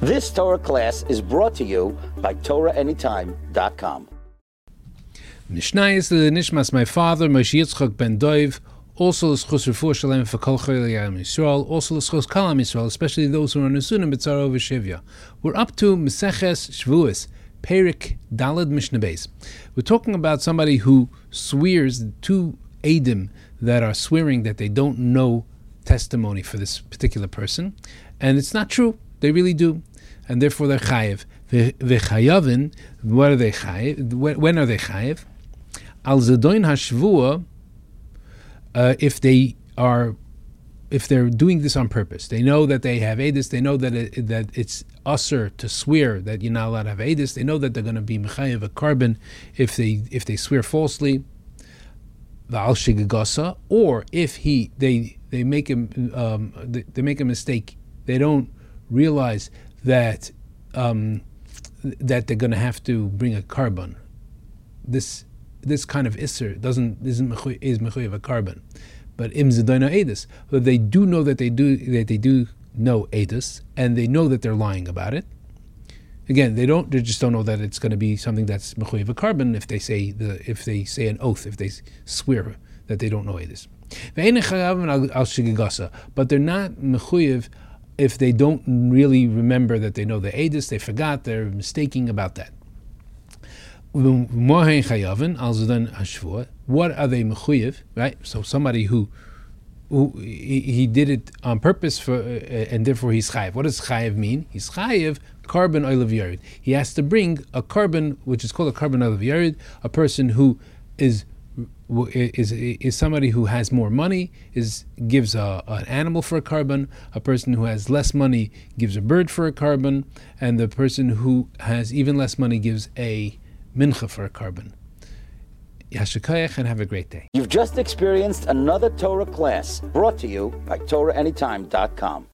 This Torah class is brought to you by TorahAnytime.com. Mishnah is the Nishmas, my father, Moshe Yitzchak ben Dov, also l'schus refuah shalem for Kol Chayil Yam Yisrael, also l'schus Kol Am Yisrael, especially those who are nesunim b'tzara v'shivya. We're up to Meseches Shvuos, Perik Daled Mishnah Beis. We're talking about somebody who swears, two Eidim that are swearing that they don't know testimony for this particular person, and it's not true. They really do, and therefore they're chayiv. V'chayavin, what are they chayiv? When are they chayiv? Al zadoin hashvua, if they're doing this on purpose, they know that they have edus. They know that it's usher to swear that you're not allowed to have edus. They know that they're going to be mechayev a carbon if they swear falsely. V'al shigagasa, or if they make a mistake, they don't realize that that they're going to have to bring a carbon. This kind of isser is mechuyev a carbon, but im zedona edus. But they do know that they do know edus, and they know that they're lying about it. Again, they just don't know that it's going to be something that's mechuyev a carbon if they say an oath, if they swear that they don't know edus. But they're not mechuyev if they don't really remember that they know the edus, they forgot, they're mistaking about that. What are they mechuyev? Right? So somebody who he did it on purpose and therefore he's chayiv. What does chayiv mean? He's chayiv carbon oil of yared. He has to bring a carbon, which is called a carbon oil of yared, a person who is somebody who has more money, gives an animal for a carbon. A person who has less money gives a bird for a carbon, and the person who has even less money gives a mincha for a carbon. Yashikayach, and have a great day. You've just experienced another Torah class brought to you by TorahAnytime.com.